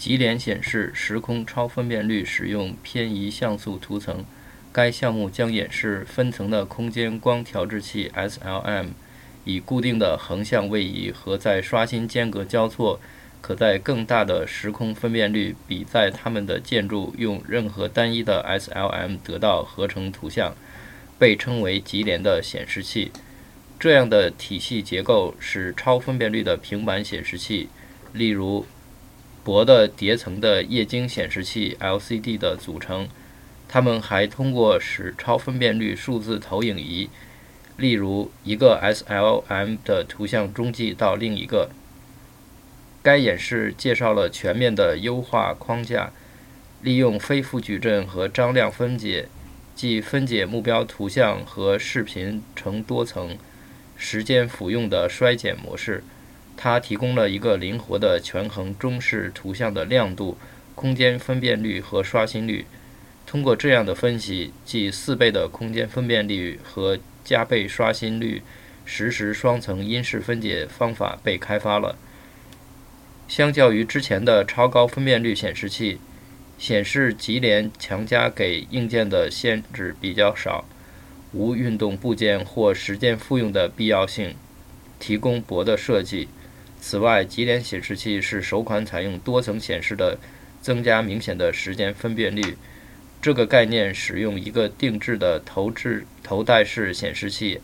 极联显示时空超分辨率使用偏移像素图层。该项目将演示分层的空间光调制器 SLM 以固定的横向位移和在刷新间隔交错，可在更大的时空分辨率比在它们的建筑用任何单一的 SLM 得到合成图像，被称为极联的显示器。这样的体系结构使超分辨率的平板显示器，例如薄的叠层的液晶显示器 LCD 的组成。它们还通过使超分辨率数字投影仪，例如一个 SLM 的图像中继到另一个。该演示介绍了全面的优化框架，利用非负矩阵和张量分解，即分解目标图像和视频成多层时间辅用的衰减模式。它提供了一个灵活的权衡中视图像的亮度、空间分辨率和刷新率。通过这样的分析，即4倍的空间分辨率和加倍刷新率，实时双层因式分解方法被开发了。相较于之前的超高分辨率显示器，显示极联强加给硬件的限制比较少，无运动部件或时间复用的必要性，提供薄的设计。此外，极联显示器是首款采用多层显示的，增加明显的时间分辨率。这个概念使用一个定制的头戴式显示器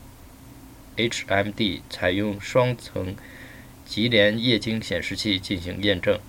HMD 采用双层极联液晶显示器进行验证。